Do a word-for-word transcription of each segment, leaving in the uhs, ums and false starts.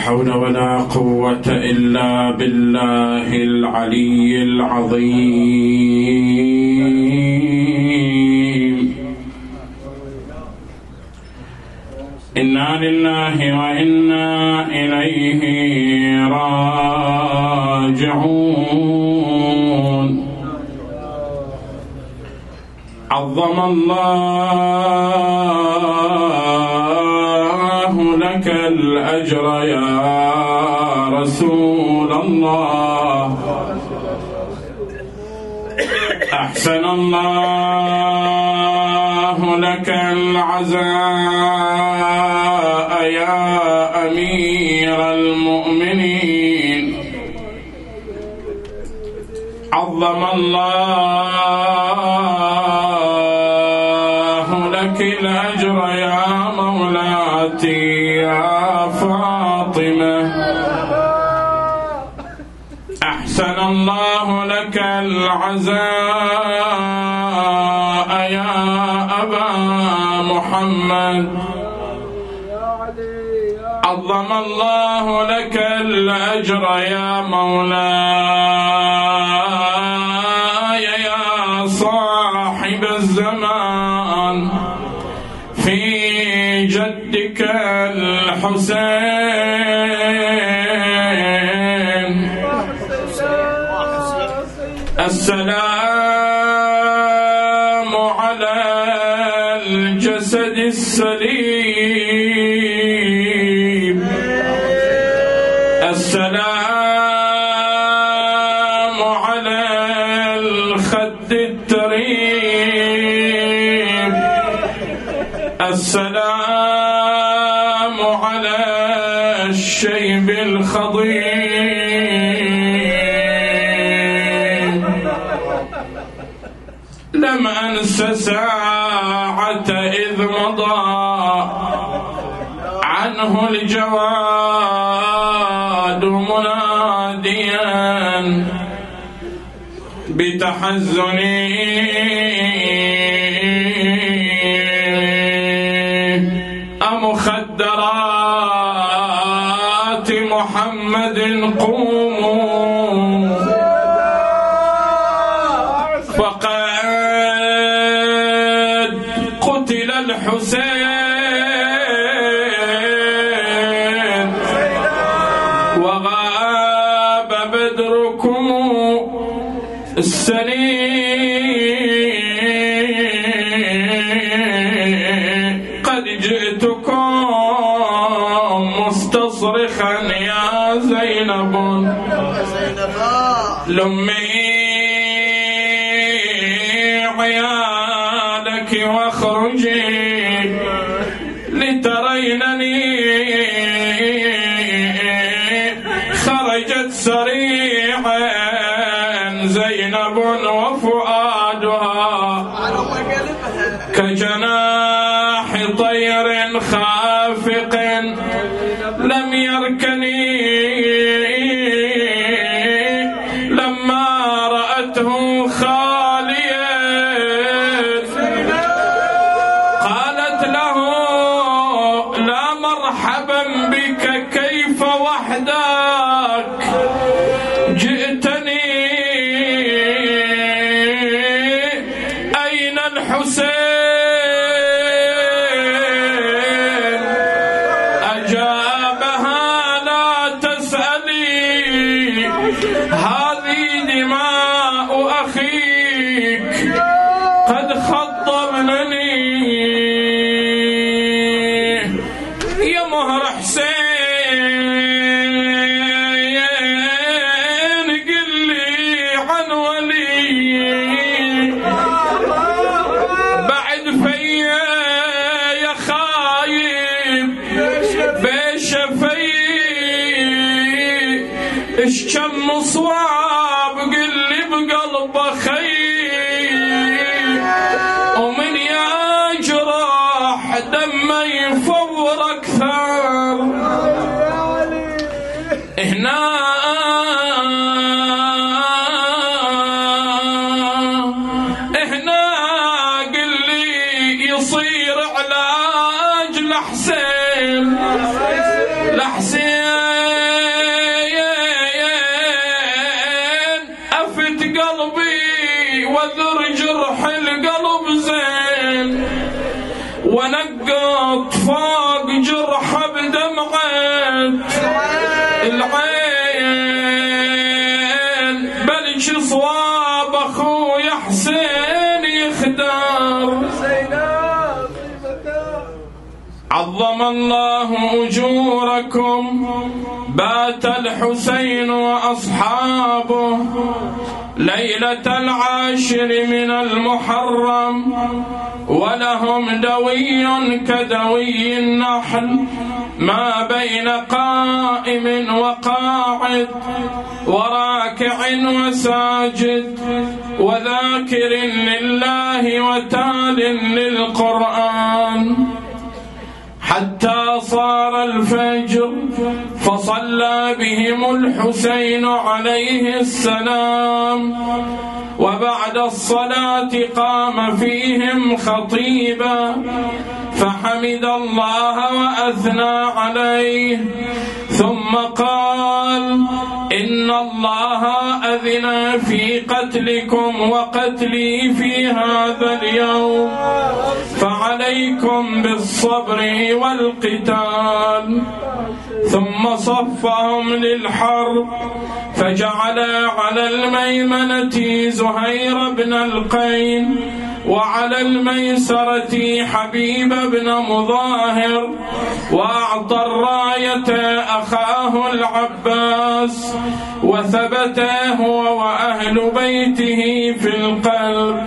حول ولا قوة إلا بالله العلي العظيم. إنا لله وإنا إليه راجعون. عظم الله لك الأجر يا رسول الله. أحسن الله لك العزاء يا أمير المؤمنين. عظم الله لك الأجر يا مولاتي يا فاطمة. أحسن الله لك العزاء يا أبا محمد. عظم الله لك الأجر يا مولاي يا صاحب الزمان في جدك الحسين. السلام على الجسد السليم. السلام على الخد التريب. السلام على الشيب الخضيب. لم أنس ساعة إذ مضى عنه الجواد مناديا بتحزني أمخدرات محمد قوموا فقد قتل الحسين وغاب بدركم السليم. قد جئتكم مستصرخا يا زينب لمي عيالك واخرجي لترينني. خرجت سريعا زينب وفؤادها كجناح طير خافق لم يركني. لما رأته خاليا قالت له لا مرحبا بك كيف وحدك جئتني. أين الحسين؟ أجابها لا تسألي هذه دماء أخيك قد خضبنني. يا مهر حسين قل لي عن ولي بعد فيا يا خايب بشفي ايش كم صواب قل لي بقلب خيب ومن يجرح دمه يفور اكثر. هنا هنا قل لي يصير علاج لحسين لحسين وذر جرح القلب زين، ونقط فوق جرح بدمعة العين، بلش صواب اخوي حسين يختار. عظم الله أجوركم، بات الحسين وأصحابه ليلة العاشر من المحرم، ولهم دوي كدوي النحل ما بين قائم وقاعد، وراكع وساجد، وذاكر لله وتال للقرآن، حتى صار الفجر فصلى بهم الحسين عليه السلام، وبعد الصلاة قام فيهم خطيبا فحمد الله وأثنى عليه، ثم قال: إن الله أذن في قتلكم وقتلي في هذا اليوم، فعليكم بالصبر والقتال. ثم صفهم للحرب، فجعل على الميمنة زهير بن القين، وعلى الميسرة حبيب بن مظاهر، وأعطى الراية أخاه العباس، وثبت هو وأهل بيته في القلب.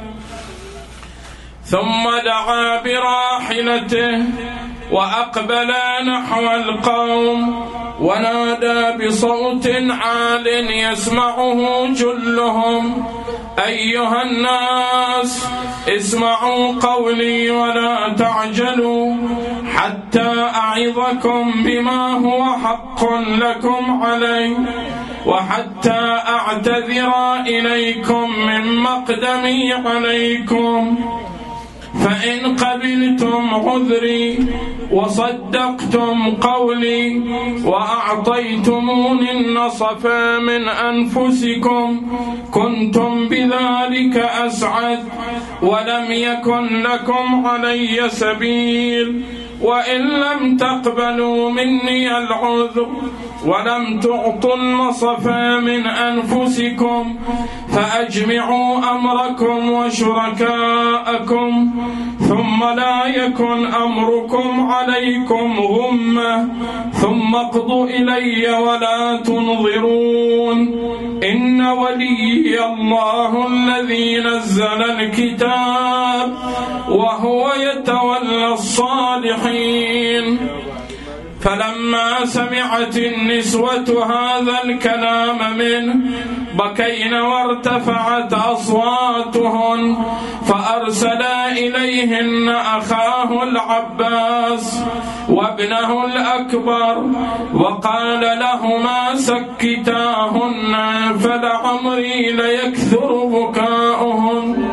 ثم دعا براحلته وأقبل نحو القوم، ونادى بصوت عال يسمعه جلهم: أيها الناس، اسمعوا قولي ولا تعجلوا، حتى أعظكم بما هو حق لكم علي، وحتى أعتذر إليكم من مقدمي عليكم. فإن قبلتم عذري وصدقتم قولي وأعطيتموني النصف من أنفسكم كنتم بذلك أسعد، ولم يكن لكم علي سبيل. وإن لم تقبلوا مني العذر ولم تعطوا النصف من أنفسكم فأجمعوا أمركم وشركاءكم، ثم لا يكن أمركم عليكم غمة، ثم اقضوا إلي ولا تنظرون. إن ولي الله الذي نزل الكتاب وهو يتولى الصالحين. فلما سمعت النسوة هذا الكلام منه بكين وارتفعت أصواتهن، فأرسلا إليهن أخاه العباس وابنه الأكبر، وقال لهما: سكتاهن فلعمري ليكثر بكاؤهن.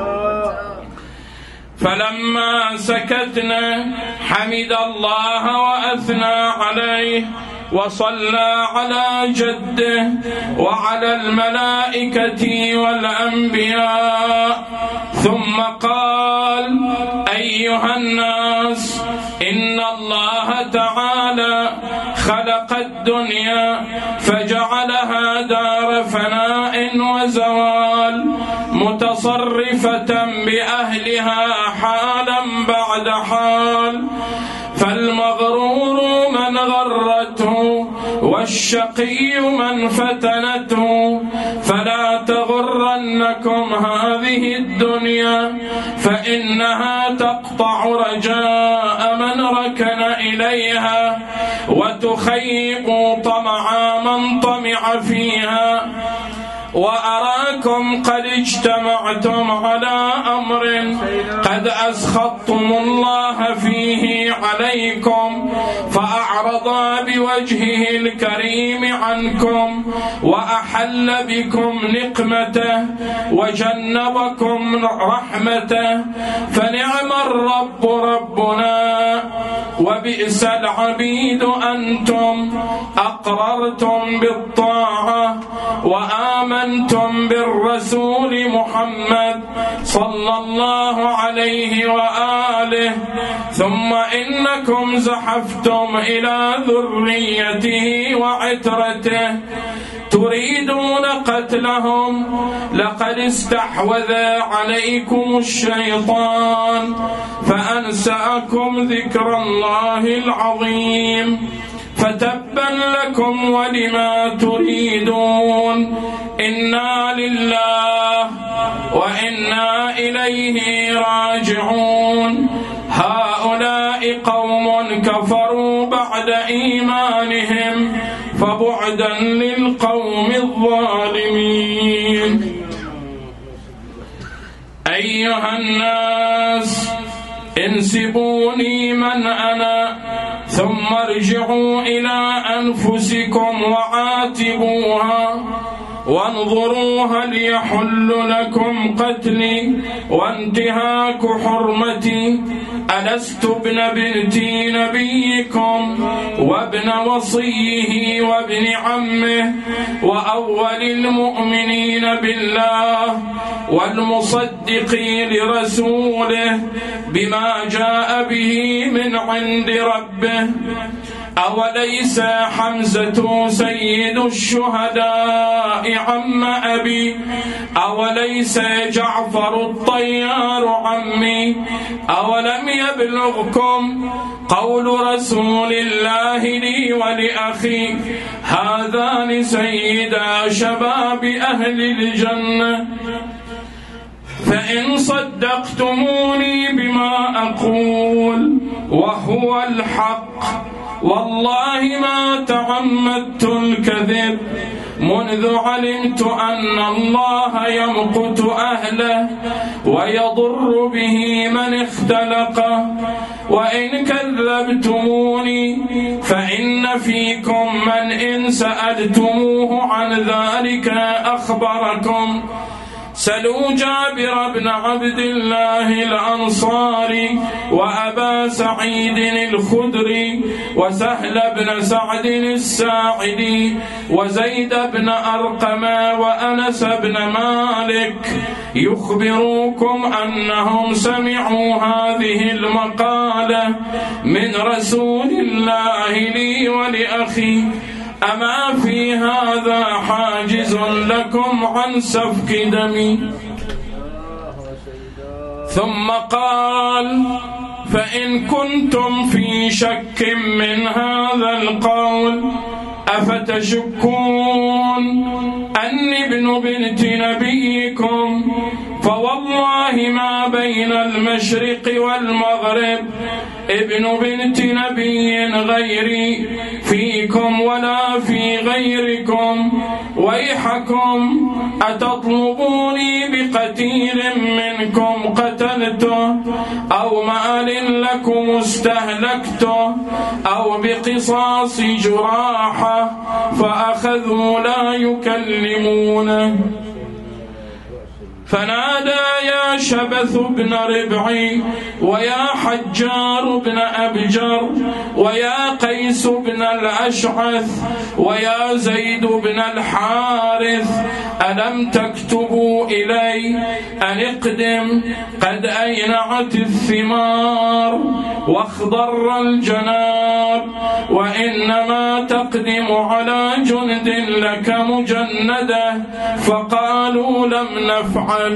فلما سكتنا حمد الله وأثنى عليه، وصلى على جده وعلى الملائكة والأنبياء، ثم قال: أيها الناس، إن الله تعالى خلق الدنيا فجعلها دار فناء وزوال، متصرفة بأهلها حالا بعد حال، فالمغرور من غرته والشقي من فتنته، فلا تغرنكم هذه الدنيا، فإنها تقطع رجاء من ركن إليها، وتخيب طمع من طمع فيها. وأراكم قد اجتمعتم على أمر قد أسخطتم الله فيه عليكم، فأعرض بوجهه الكريم عنكم، وأحل بكم نقمته، وجنبكم رحمته، فنعم الرب ربنا وبئس العبيد أنتم. أقررتم بالطاعة وآمنتم آمنتم بالرسول محمد صلى الله عليه وآله، ثم إنكم زحفتم إلى ذريته وعترته تريدون قتلهم، لقد استحوذ عليكم الشيطان فأنساكم ذكر الله العظيم، فتبا لكم ولما تريدون. إنا لله وإنا إليه راجعون. هؤلاء قوم كفروا بعد إيمانهم فبعدا للقوم الظالمين. أيها الناس انسبوني من أنا، ثم ارجعوا إلى أنفسكم وعاتبوها وانظروا هل يحل لكم قتلي وانتهاك حرمتي. ألست ابن بنت نبيكم وابن وصيه وابن عمه وأول المؤمنين بالله والمصدق لرسوله بما جاء به من عند ربه؟ أوليس حمزة سيد الشهداء عم أبي؟ أوليس جعفر الطيار عمي؟ أولم يبلغكم قول رسول الله لي ولأخي هذان سيدا شباب أهل الجنة؟ فإن صدقتموني بما أقول وهو الحق والله ما تعمدت الكذب منذ علمت أن الله يمقت أهله ويضر به من اختلقه. وإن كذبتموني فإن فيكم من إن سألتموه عن ذلك أخبركم. سلوا جابر بن عبد الله الأنصاري وأبا سعيد الخدري وسهل بن سعد الساعدي وزيد بن أرقم وأنس بن مالك يخبروكم أنهم سمعوا هذه المقالة من رسول الله لي ولأخي. أما في هذا حاجز لكم عن سفك دمي؟ ثم قال: فإن كنتم في شك من هذا القول أفتشكون أني ابن بنت نبيكم؟ فوالله ما بين المشرق والمغرب ابن بنت نبي غيري فيكم ولا في غيركم. ويحكم أتطلبوني بقتيل منكم قتلته أو مال لكم استهلكته أو بقصاص جراحة؟ فأخذوا لا يكلمونه. فنادى يا شبث بن ربعي ويا حجار بن أبجر ويا قيس بن الأشعث ويا زيد بن الحارث ألم تكتبوا إلي أن اقدم قد أينعت الثمار واخضر الجناب وإنما تقدم على جند لك مجندة؟ فقالوا لم نفعل.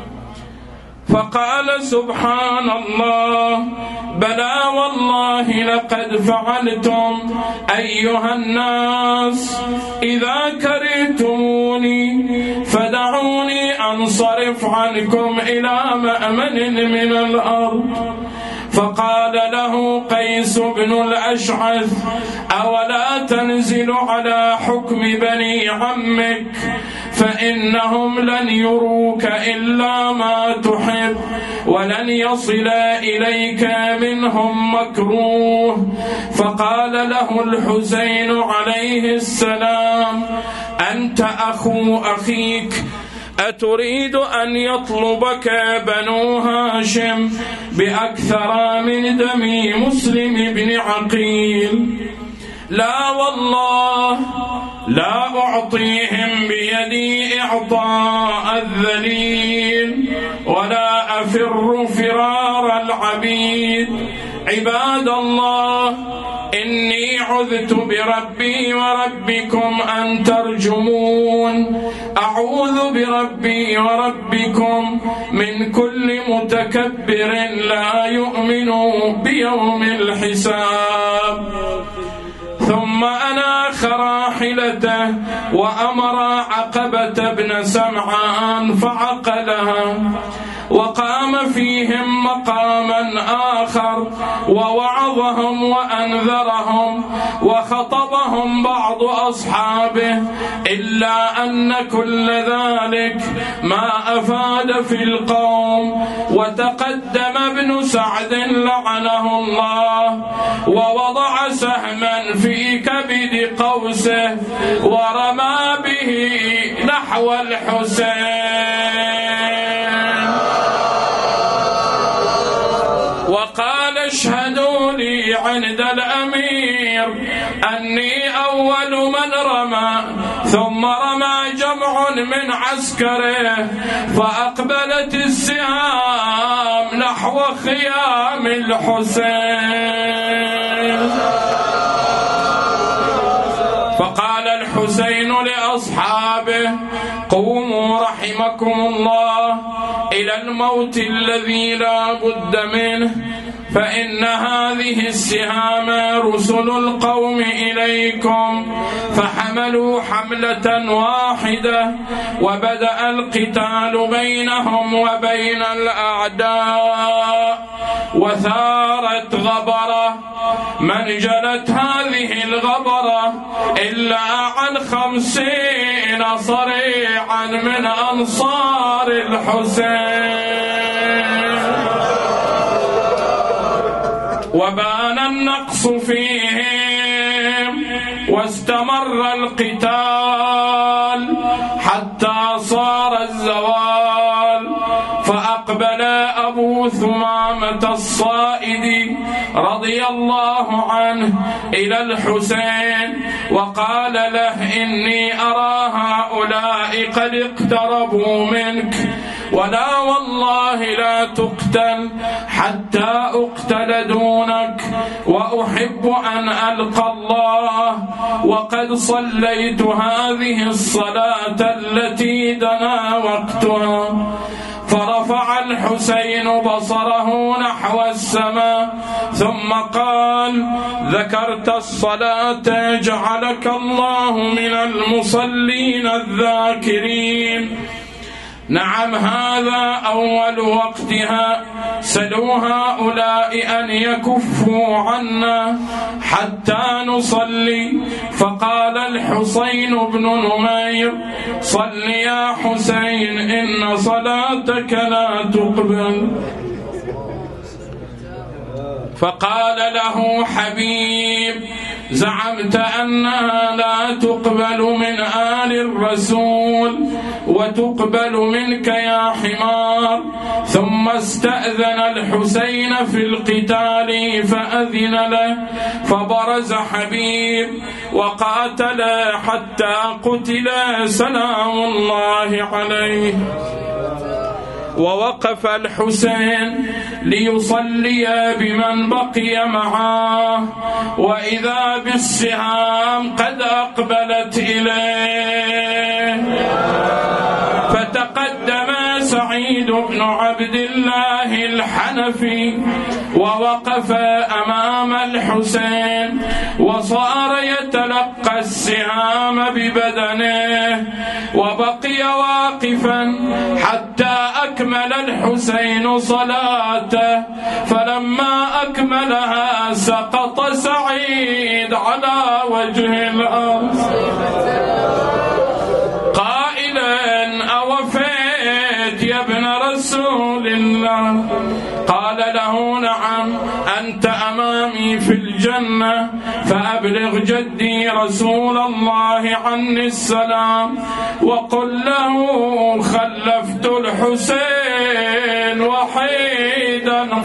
فقال سبحان الله بلى والله لقد فعلتم. أيها الناس إذا كرهتموني فدعوني أنصرف عنكم إلى مأمن من الأرض. فقال له قيس بن الأشعث أولا تنزل على حكم بني عمك فإنهم لن يروك إلا ما تحب ولن يصل إليك منهم مكروه. فقال له الحسين عليه السلام أنت أخو أخيك أتريد أن يطلبك بنو هاشم بأكثر من دم مسلم بن عقيل؟ لا والله لا أعطيهم بيدي إعطاء الذليل ولا أفر فرار العبيد. عباد الله، إني عذت بربي وربكم أن ترجمون. أعوذ بربي وربكم من كل متكبر لا يؤمن بيوم الحساب. ثم أناخ راحلته وأمر عقبة بن سمعان فعقلها، وقام فيهم مقاما آخر ووعظهم وأنذرهم وخطبهم بعض أصحابه، إلا أن كل ذلك ما أفاد في القوم. وتقدم ابن سعد لعنه الله ووضع سهما في كبد قوسه ورمى به نحو الحسين وقال: اشهدوا لي عند الأمير أني أول من رمى. ثم رمى جمع من عسكره فأقبلت السهام نحو خيام الحسين. فقال الحسين لأصحابه: قوموا رحمكم الله إلى الموت الذي لا بد منه، فإن هذه السهام رسل القوم إليكم. فحملوا حملة واحدة وبدأ القتال بينهم وبين الأعداء، وثارت غبرة. من جلت هذه الغبرة إلا عن خمسين صريعا من أنصار الحسين، وبان النقص فيهم واستمر القتال حتى صار الزوال. فأقبل أبو ثمامة الصائدي رضي الله عنه إلى الحسين وقال له: إني أرى هؤلاء قد اقتربوا منك، ولا والله لا تقتل حتى أقتل دونك، وأحب أن ألقى الله وقد صليت هذه الصلاة التي دنا وقتها. فرفع الحسين بصره نحو السماء ثم قال: ذكرت الصلاة جعلك الله من المصلين الذاكرين. نعم، هذا أول وقتها. سلوا هؤلاء أن يكفوا عنا حتى نصلي. فقال الحسين بن نمير: صل يا حسين، إن صلاتك لا تقبل. فقال له حبيب: زعمت أنها لا تقبل من آل الرسول وتقبل منك يا حمار. ثم استأذن الحسين في القتال فأذن له، فبرز حبيب وقاتل حتى قتل سلام الله عليه. ووقف الحسين ليصلي بمن بقي معه، وإذا بالسهام قد أقبلت إليه. فتقدم سعيد بن عبد الله الحنفي ووقف أمام الحسين، وصار يتلقى السهام ببدنه، وبقي واقفا حتى أكمل الحسين صلاته. فلما أكملها سقط سعيد على وجه الأرض قائلا: أوفيت يا ابن رسول الله؟ قال له: نعم، أنت أمامي في الجنة، فأبلغ جدي رسول الله عني السلام، وقل له خلفت الحسين وحيدا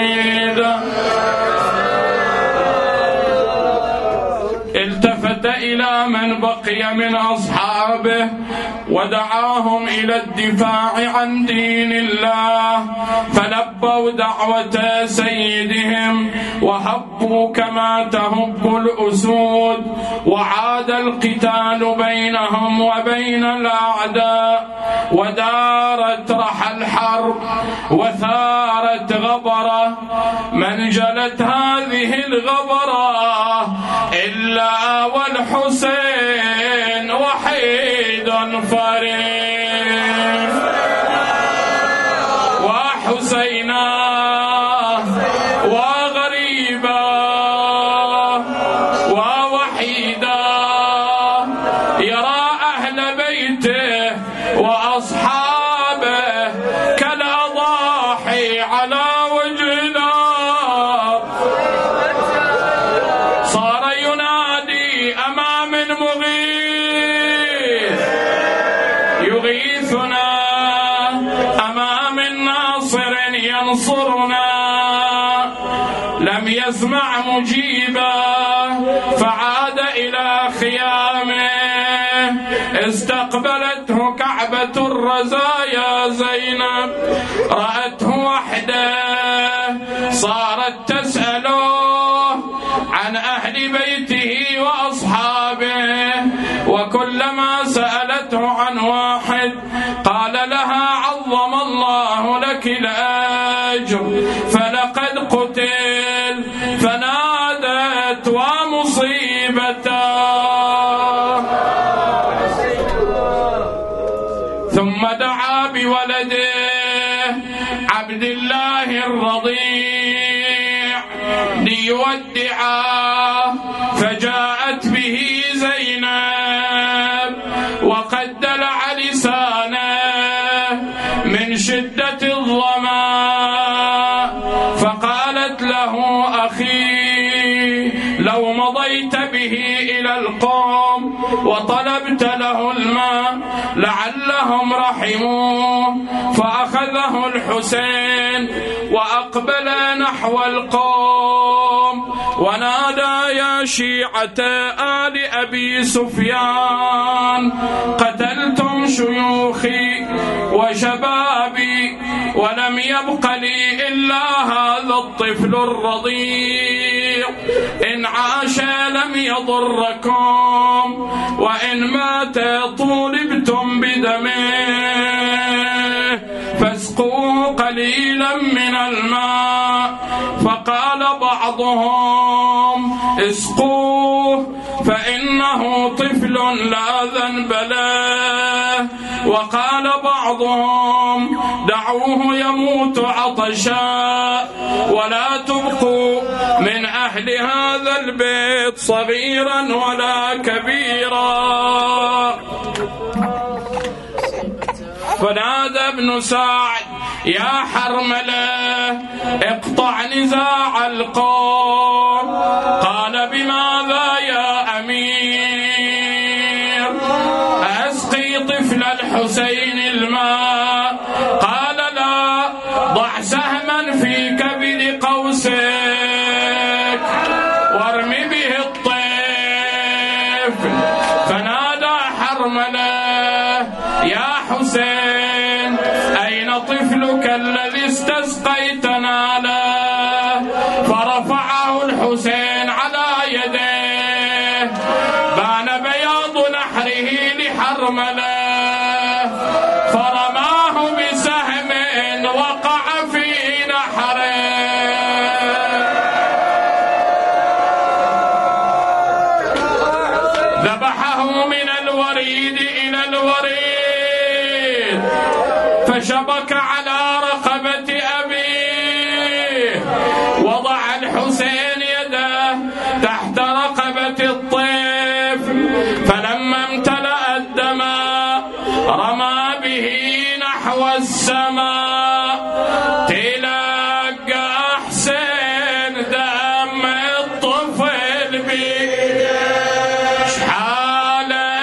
فريدا. التفت إلى من بقي من أصحابه ودعاهم إلى الدفاع عن دين الله، فلبوا دعوة سيدهم وهبوا كما تهب الأسود، وعاد القتال بينهم وبين الأعداء، ودارت رحى الحرب وثارت غبرة. من جلت هذه الغبرة إلا والحسين وحيد فريق، وحسينا وغريبا ووحيدا، يرى أهل بيته وأصحابه كالأضاحي على وجه الأرض. صار ينادي أمام مغيث يغيثنا، أمام ناصر ينصرنا، لم يسمع مجيبا فعاد إلى خيامه. استقبلته كعبة الرزايا زينب، رأته وحده صارت تسأله عن أهل بيته وأصحابه، وكلما سألته عن واحد قال لها عظم الله لك الأجر فلقد قتل، فنادت ومصيبته. ثم دعا بولده عبد الله الرضيع ليودعه، فجاءت به زينب وقد دلع لسانه من شدة الظمأ، فقالت له أخي لو مضيت به إلى القوم وطلبت له الماء لعلهم رحموه. فأخذه الحسين وأقبل نحو القوم ونادى يا شيعة آل أبي سفيان قتلتم شيوخي وشبابي ولم يبق لي إلا هذا الطفل الرضيع، إن عاش لم يضركم وإن مات طولبتم بدمه، فاسقوا قليلا من الماء. فقال بعضهم اسقوه فإنه طفل لا ذنب له، وقال بعضهم دعوه يموت عطشا ولا تبقوا من أهل هذا البيت صغيرا ولا كبيرا. فنادى ابن سعد يا حرملة اقطع نزاع القوم. قال بماذا يا أمير؟ أسقي طفل الحسين الماء. قال لا، ضع سهما في كبد قوسك وارم به الطفل. فنادى حرملة يا حسين أين طفلك الذي استسقيتنا له؟ فرفعه الحسين على يديه، بان بياض نحره لحرملة، فرماه بسهم وقع في نحره. ذبحه من الوريد إلى الوريد، فشبك على رقبة أبيه. وضع الحسين يده تحت رقبة الطفل، فلما امتلأ الدماء رمى به نحو السماء. تلقى حسين دم الطفل بيه، شحالا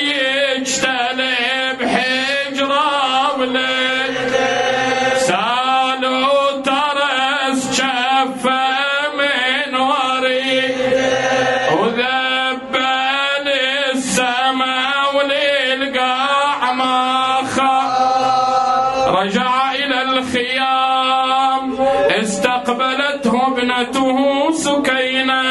يجتلب حجره ولد، سالو ترس شفه من وري، وذبل سما وللقاع ما خاف. رجع إلى الخيام استقبلته ابنته سكينة.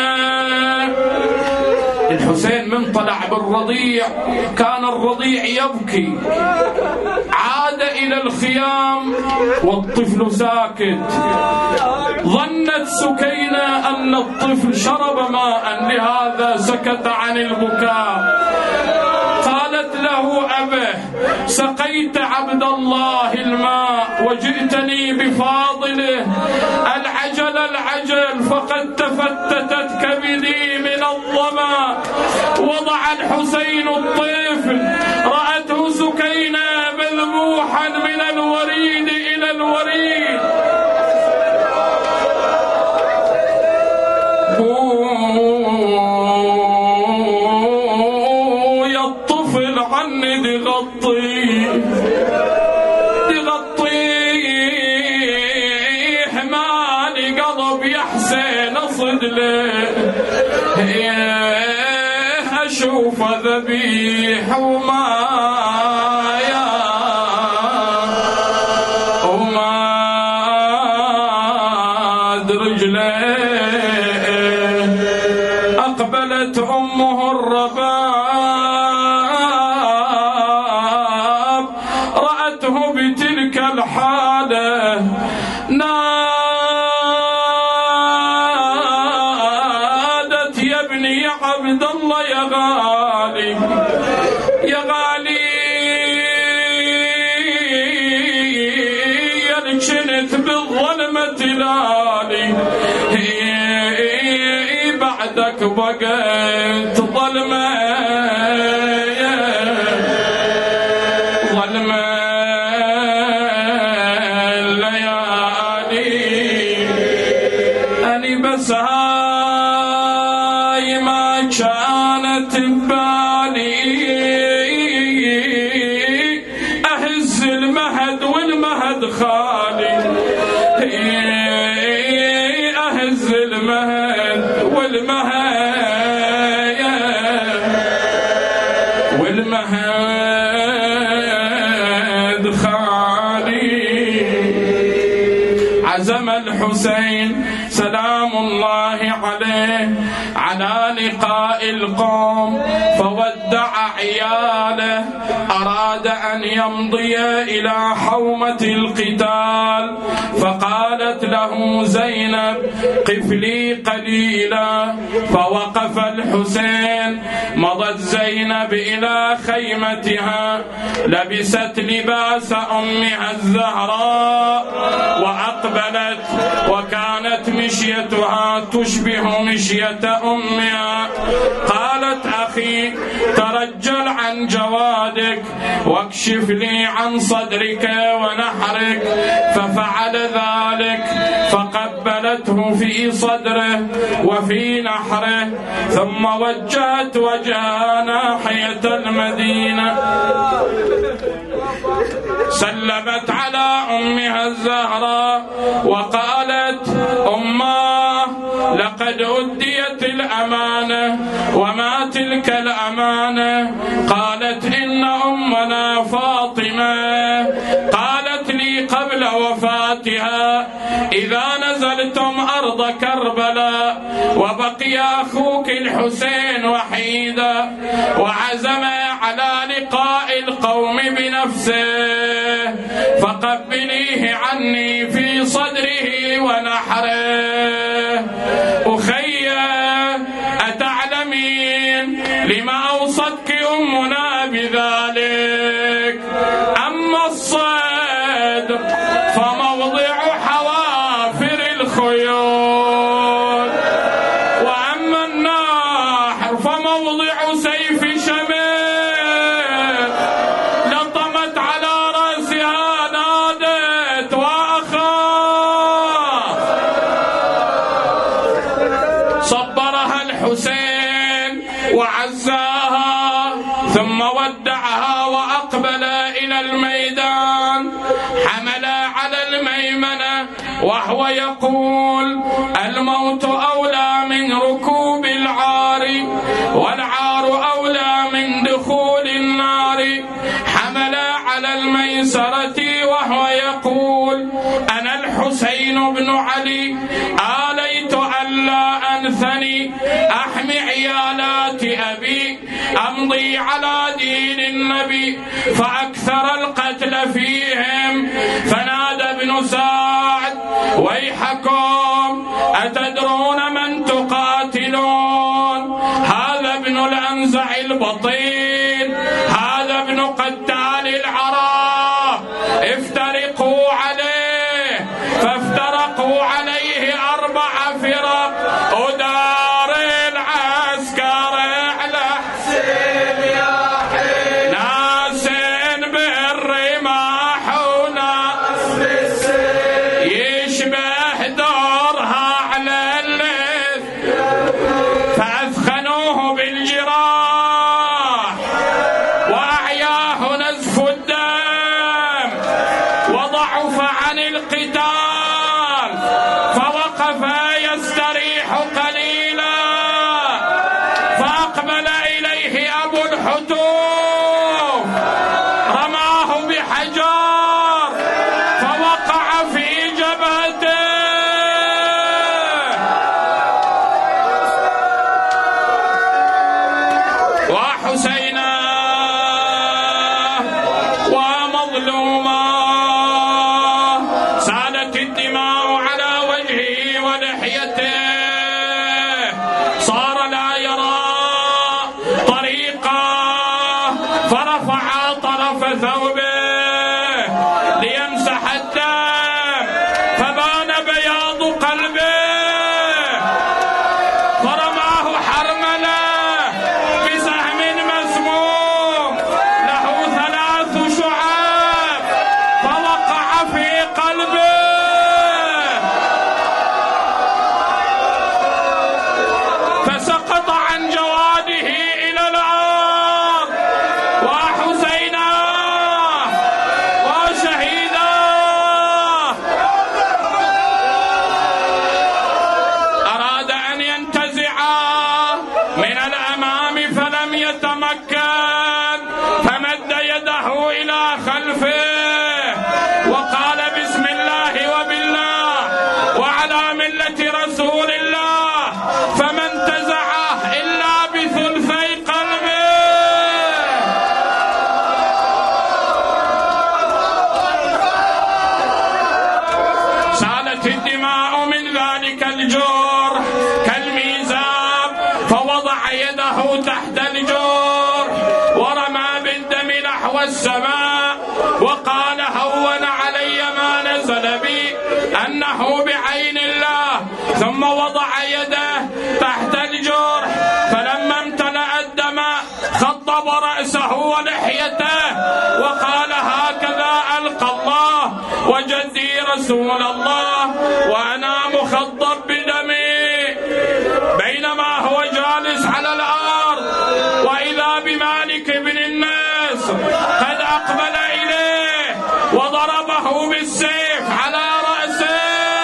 الحسين من طلع بالرضيع كان الرضيع يبكي، عاد إلى الخيام والطفل ساكت. ظنت سكينة أن الطفل شرب ماء لهذا سكت عن البكاء. قالت له أبه سقيت عبد الله الماء وجئتني بفاضله، العجل العجل فقد تفتتت كبدي من الظما. وضع الحسين الطفل، رأته سكينة مذبوحا من الوريد إلى الوريد. يا الطفل عني تغطي تغطيه، مالي قلب يا حسين اصد له، اشوف ذبيح وما يا وما ادرج له. اقبلت امه الرباب، رأته بتلك الحالة، نادت يا ابني يا عبد الله يا غالي يا غالي، يا كنت بالظلمة لالي، بعدك بقيت ظلمة ظلمة الليالي. أني بس هاي ما كانت ببالي، أهز المهد والمهد خالي، أهز المهد والمهد والمهد خالي. عزم الحسين سلام الله عليه على لقاء القوم، فودع عياله، أراد أن يمضي إلى حومة القتال. فقالت له زينب قف لي قليلا، فوقف الحسين. مضت زينب إلى خيمتها، لبست لباس أمها الزهراء وأقبلت، وكانت مشيتها تشبه مشية أمها. قالت أخي ترجل عن جوادك واكشف لي عن صدرك ونحرك. ففعل ذلك، فقبلته في صدره وفي نحره، ثم وجهت وجهها ناحية المدينة. سلمت على أمها الزهراء وقالت أماه لقد أديت الأمانة، وما تلك الأمانة؟ قالت إن أمنا فاطمة قالت لي قبل وفاتها إذا نزلتم أرض كربلاء وبقي أخوك الحسين وحيدا وعزم على لقاء القوم بنفسه، فقبليه عني في صدره ونحره. أخي أتعلمين لما أوصتك أمنا بذلك؟ أما الصدر فموضع حوافر الخيول، وأما النحر فموضع سيف شمال. لطمت على رأسها نادت وأخاف. صبرها الحسين وعزاها، ثم ودعها وأقبل إلى الميدان. حمل على الميمنة وهو يقول الموت أولى من ركوب العار، والعار أولى من ميسرتي وهو يقول: أنا الحسين بن علي، آليت ألا أنثني، أحمي عيالات أبي، أمضي على دين النبي، فأكثر القتل فيهم. فنادى ابن سعد: ويحكم، أتدرون من تقاتلون؟ هذا ابن الأنزع البطين، هذا ابن قتال العرب، افترقوا عليه. فافترقوا عليه أربع فرق، ودار العسكر على حسين يا حين، ناس بالرماح وناس بالسيف، يشبه دورها على الليث، فأثخنوه بالجراح وأعياه نزف الدم، وضعف عن القتال، فوقف يستريح قليلا، فأقبل إليه أبو الحتوف، رماه بحجر فوقع في جبهته. وحسينا ومظلوما سالت الدماء على وجهه ولحيته، صار لا يرى طريقا، فرفع طرف ثوبه ليمسح الدم، فبان بياض قلبه، فرماه حرمله بسهم مسموم له ثلاث شعاب، فوقع في قلبه. فسقط عن جواده إلى الأرض. وحسينا وشهيدا أراد أن ينتزع من الأمام فلم يتمكن، فمد يده إلى خلفه وقال: بسم الله وبالله وعلى ملة رسول الله، فما انتزعه إلا بثلثي قلبه. سالت الدماء من ذلك الجرح كالميزاب، فوضع يده تحت الجرح ورمى بالدم نحو السماء، وقال: هون علي ما نزل بي، أنه بعين الله. ثم وضع يده تحت الجرح، فلما امتلأ الدم خضب رأسه ولحيته، وقال: هكذا ألقى الله وجدي رسول الله وأنا مخضب بدمي. بينما هو جالس على الأرض، وإذا بمالك بن الناس قد أقبل إليه وضربه بالسيف على رأسه.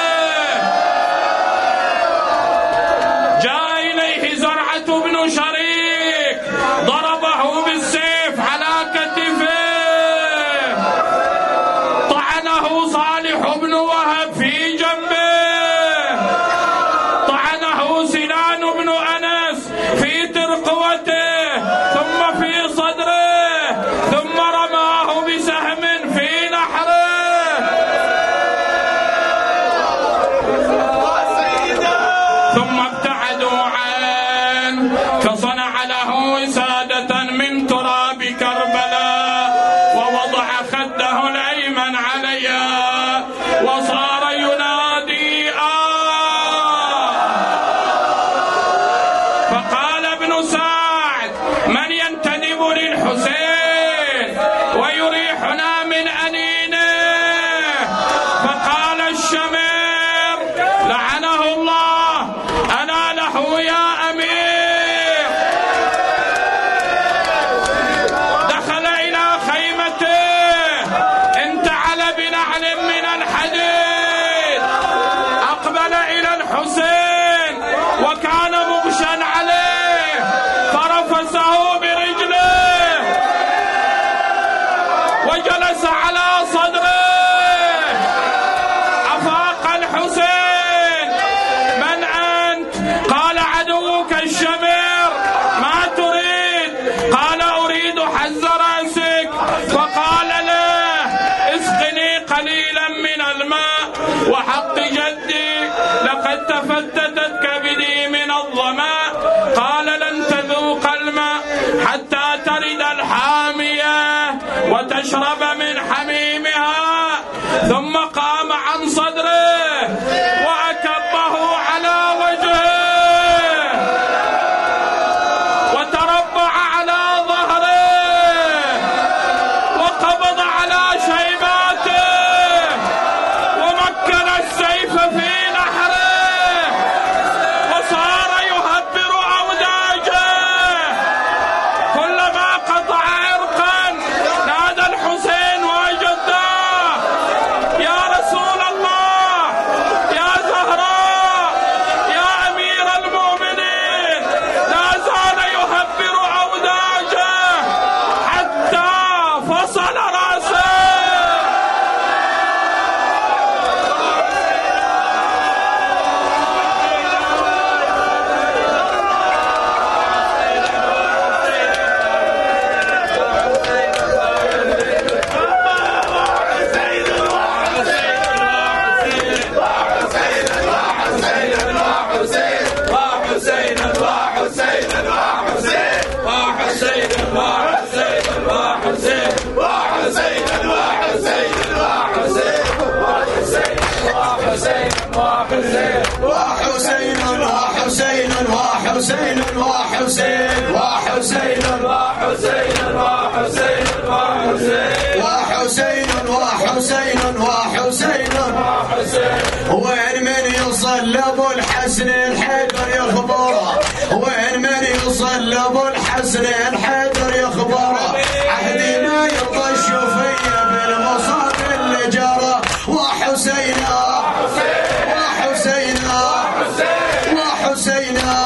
جاء إليه زرعة بن شريك، ضربه بالسيف على كتفه. طعنه صالح بن وهب في جنبه، طعنه سنان بن أنس في ترقوته، ثم في صدره، ثم رماه بسهم في نحره. ثم ابتعدوا عنه، فصنع له وسادة من تراب كربلاء، ووضع خده الأيمن عليها، وصار ينادي آه. فقال ابن سعد: من ينتدب للحسين ويريحنا من أنينه؟ فقال الشمير لعنه الله: أنا له يا أمير. ترد الحامية وتشرب من حميمها. ثم قام عن صدره وأكبه على وجهه وتربع على ظهره وقبض على شيباته ومكن السيف في نحره وصار يهبر أوداجه. كلما قطع عرقا نادى الحسين وجداه: يا رسول الله، يا زهراء، يا أمير المؤمنين. لا زال يهبر أوداجه حتى فصل رأسه. وحسين وحسين وحسين وحسين وحسين وحسين وحسين وحسين وحسين وحسين وحسين. وين من يصلي ابو الحسن الحيدر يخبره، وين من يصلي ابو الحسن الحيدر يخبره. عهدي ما يطش فيا بالمصاب اللي جرى. وحسينا وحسينا وحسينا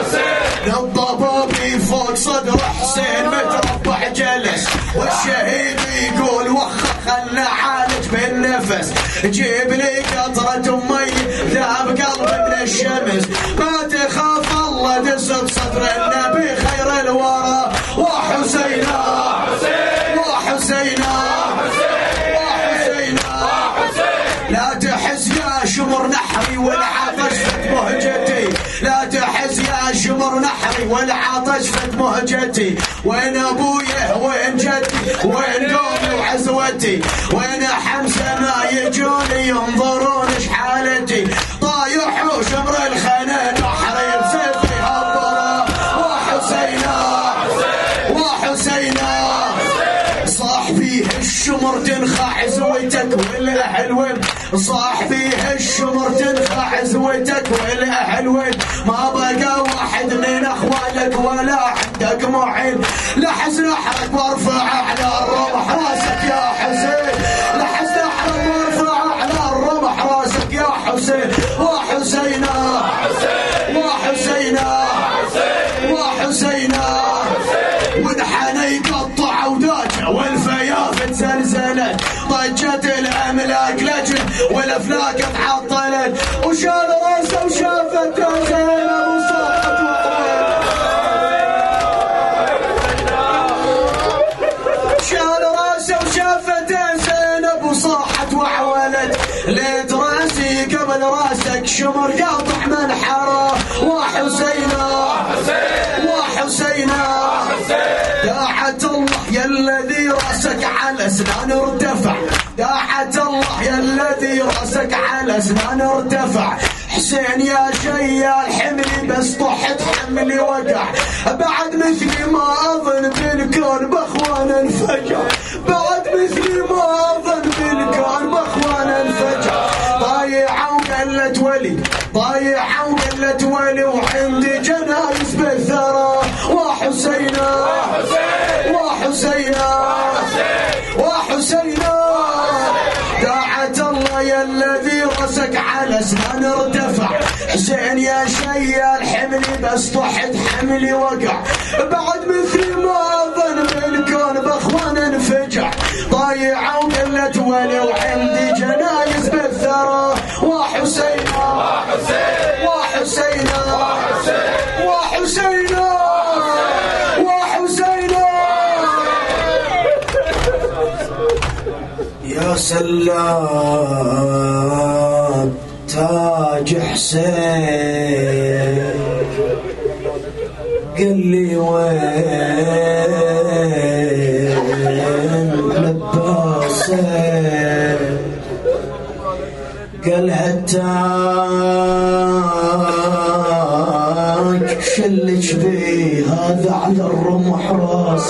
الضبابي فوق صدر حسين متربع جلس. والشهيد يقول وخ خلنا عالج بالنفس. جيب لي قطرة مي ذاب قلب من الشمس. ما تخاف الله دست صدر النبي خير الورى. وحسينا وحسينا وحسينا لا تحس يا شمر نحري والعطش فت مهجتي. لا تحس يا شمر نحري والعطش فت مهجتي. وين ابويا وين جدي وين قومي وعزوتي. وين حمزه ما يجوني ينظرون ايش حالتي. طايح وشمر الخنا نحري بسيفي هبره. وحسينا وحسينا صاح فيه الشمر تنخى عزوتك والاهل وين. صاح فيه الشمر تنخى عزوتك والاهل وين. ما بقى واحد من اخوانك ولا عندك معين. لحس نحرك وارفع على الرمح راسك يا حسين. لحس نحرك وارفع على الرمح راسك يا حسين. وحسينا وحسينا وحسينا ونحن يقطع وداجه والفيافت زلزلت. ضجت الاملاك لجن والافلاك تعطلت. وشال راسه وشافت زينب وصاحت وعولت. شال راسه وشافت زينب وصاحت وعولت. ليت راسي قبل راسك شمر قاطع منحره. وحسينا وحسينا داعة الله يا الذي راسك على اسنان ارتفع. داعة الله يا الذي راسك على اسنان ارتفع. حسين يا شيال حملي بس طحت حملي وقع. بعد مثلي ما اظن بالكون باخوان انفجع. بعد مثلي ما اظن بالكون باخوان انفجع. ضايعه وقلت ولي ضايعه وقلت ولي وعندي جنايز بالثرى. وحسينا وحسينا وحسينا داعة الله يا الذي راسك على اسنان ارتفع. حسين يا شيال حملي بس طحت حملي وقع. بعد مثلي ما اظن بالكون باخوان انفجع. ضايعه وقلت ولي وعندي جنايز بالثرى. وحسينا وحسينا وحسينا وحسينا يا سلام تاج حسين قل لي وين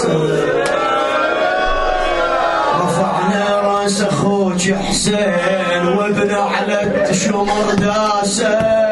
رفعنا راس اخوك حسين وابن على الشمر داسه